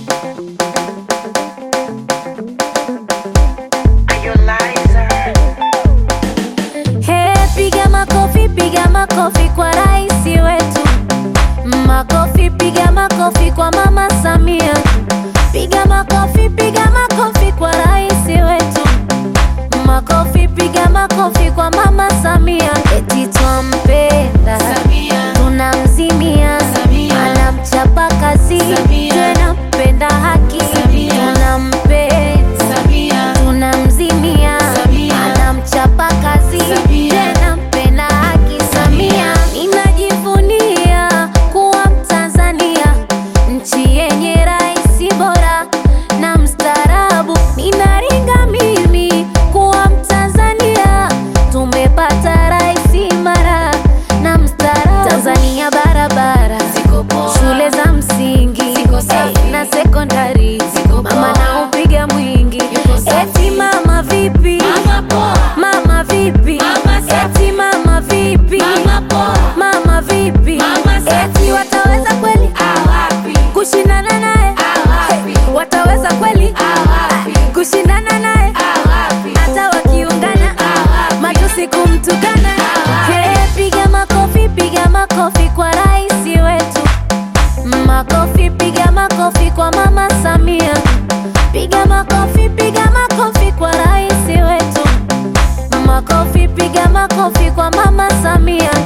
Piga makofi kwa raisi wetu. Makofi, piga makofi kwa Mama Samia. Piga makofi kwa raisi wetu. Makofi, piga makofi kwa Mama Samia. Eti twampenda Samia, tunamzimia Samia, anamchapa kazi Samia, tena mpenda haki Samia, tunampenda Samia, tunamzimia Samia, anamchapa kazi Samia, tena mpenda haki Samia. Ninajivunia kuwa Mtanzania, nchi yenye raisi bora na mstaarabu. Ninaringa mimi kuwa Mtanzania, tumepata raisi imara na mstaarabu. Tanzania barabara ziko poa, shule za msingi ziko safi na sekondari ziko poa, mama na upiga mwingi eti mama vipi, mama poa, mama vipi, mama eti mama vipi, mama poa, mama vipi, mama eti wataweza kweli kushindana naye, wataweza kweli kushindana naye, hata wakiungana matusi kumtukana. Piga makofi kwa raisi wetu. Makofi, piga makofi kwa Mama Samia. Piga makofi kwa raisi wetu. Makofi, piga makofi kwa Mama Samia.